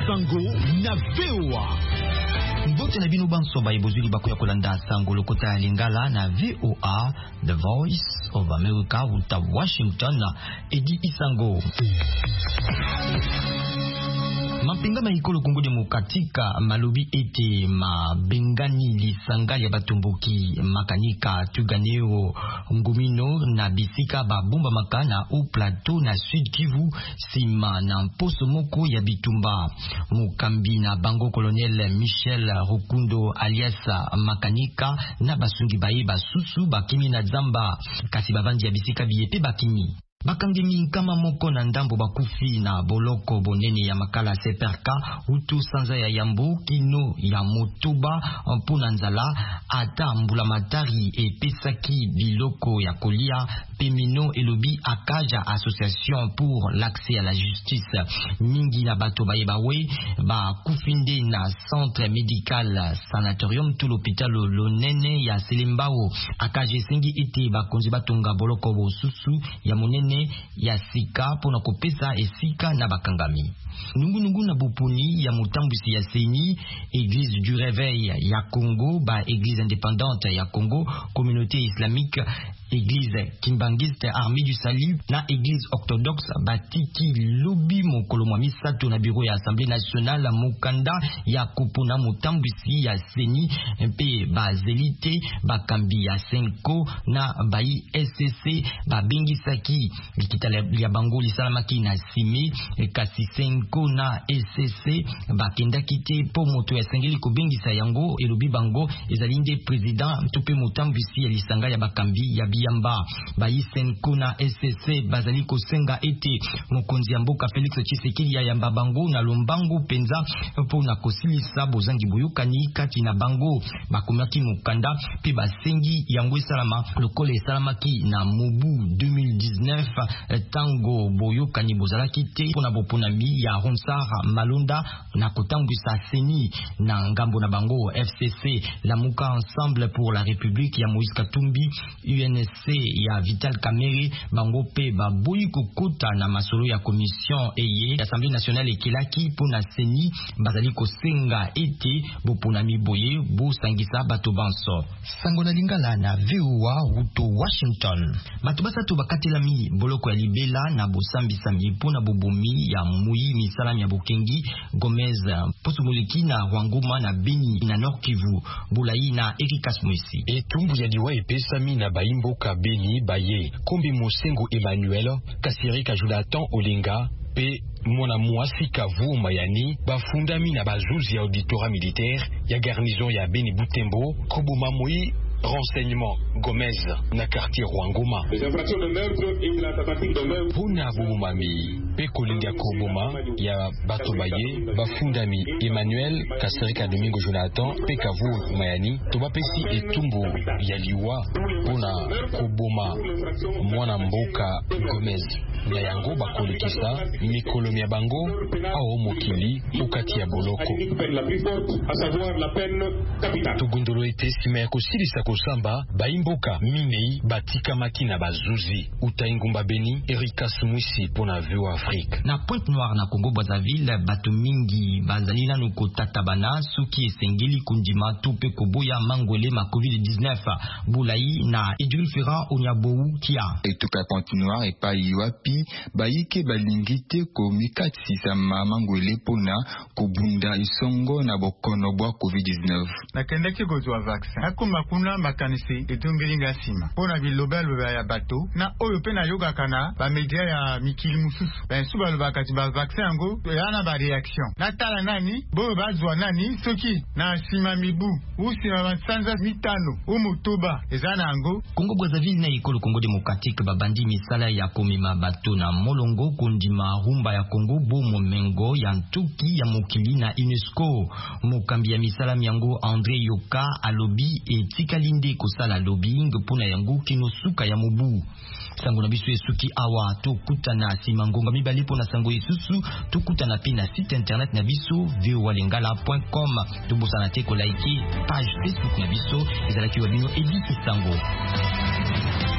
Sango na VOA. Mbote na bino banso ba ibozuli bakoya kolanda Sango lokota ya Lingala na VOA, The Voice of America uta Washington, Edi Isango. Mapinga maikolo Kongo Demokratika malobi ete mabengani lisanga ya batumbuki makanika tuganeo ngumino na bisika babumba makana au plateau na Sud Kivu sima na mposo moko ya bitumba. Mukambi na bango Colonel Michel Rukundo alias makanika na basungi baye basusu bakimi na zamba kasi bavandi ya bisika biyepe bakimi. Bakangemi kama moko na ndambo bakufi na boloko bonene ya makala seperka utu sanza ya yambo kino ya motoba mpona nzala ata mbula matari epesaki biloko ya kolia pemino elobi akaja Association pour l'accès à la justice mingi na bato bayebawe bakufinde na centre médical sanatorium tout l'hôpital lonene ya Selembao akaje sengi ete bakonzi batonga boloko bosusu ya monene ya sika pona kopesa esika na bakangami. Nungu na boponi ya mutambwisi ya Seni, Église du Réveil ya Congo, ba Église indépendante ya Congo, communauté islamique, Église kimbangiste Armée du Salut na Église orthodoxe batiki lobi mokolo mwa misato na bureau ya Assemblée nationale mokanda ya kopona mutambwisi ya Seni mpe ba zelite bakambi ya Senko na bayi SCC babengisaki likitala ya bango lisalamaki na sime kasi Senko na SCC bakendaki te po moto ya sengeli kobengisa yango elobi bango ezalinde président tope mutambwisi ya lisanga ya bakambi ya Biamba bayi Senko na SCC bazali kosenga ete mokonzi ya mboka Félix Tshisekedi ya yamba bango na lombango penza po na kosilisa bozangi boyokani kati na bango bakomaki mokanda pe basengi yango esalama lokole esalamaki na mobu 2019 tango boyokani bozalaki te pona boponami ya Ronsar Malonda na kotambwisa Seni na ngambo na bango FCC Lamuka Ensemble pour la République ya Moïse Katumbi UNSC ya Vital Kamerhe bango pe baboyi kokota na masolo ya commission eye Assemblée nationale ekelaki pona Seni bazali kosenga ete boponami boye bosangisa bato banso. Sango na Lingala na VOA uto Washington. Bato basatu bakatelami boloko ya libela na bosambisa pona bobomi ya muyi misalami ya Bokengi Gomez Posumuliki na Rwangoma na Beni na Nord Kivu Bulayi na Erikas Mwesi. Etumbu ya liwa epesami na baimboka Beni baye Kombi Mosengo Emmanuel Kasirika Jonathan Olinga pe mwana mwasi Kavu Mayani bafundami na bazuzi ya auditorat militaire ya garnison ya Beni Butembo Kobuma Moi renseignement Gomez na quartier Rwangoma. Puna Bumami pe kolinga Kobuma ya bato baye bafundami Emmanuel Kasirika Domingo Jonathan pe Kavu Mayani tobapesi etumbu ya liwa puna Kobuma mwana mboka Gomez na yango bakolikisa mikolo ya bango ao mokili ukati ya boloko tugundolo etesima ya kosilisa kosamba baimboka minei batika makina bazuzi utaingumba Beni Erikas Mwisi pona VOA Afrique. Na Pointe Noire na Congo Brazzaville bato mingi bazali nanu kotatabana suki esengeli kundima tupe koboya mangwele ma COVID-19 Bulayi na Idril Ferrand Onyabou kia etuka Pointe Noire epa iwapi bayike balingite komikati sa mangwele pona kobunda isongo na bokono bwa COVID-19 na kendeki kozwa vaccin akoma kuna makanisi etungelinga sima pona bilobalo ya bato na oyo pena yoga kana ba media ya mikili mususu ben suba lo bakati ba vaccin ngo yana ba reaction na tala nani bo bazwa nani soki na sima mibu usima batsanza mitano umutuba ezana ngo Congo Brazzaville na ikolo Congo Démocratique babandi misala ya komema bato na molongo kondima rumba ya Congo bo momengo ya ntuki ya mokili na UNESCO mokambi ya misala miango André Yoka alobi etikalinde kosala lobbying pona yango kino suka ya mobu sango na biso esuki awa tokutana sima ngonga mibale pona sango isusu tokutana pe na site internet na biso voalingala.com tobosana te ko like page Facebook na biso ezalaki wa bino Edi Isango.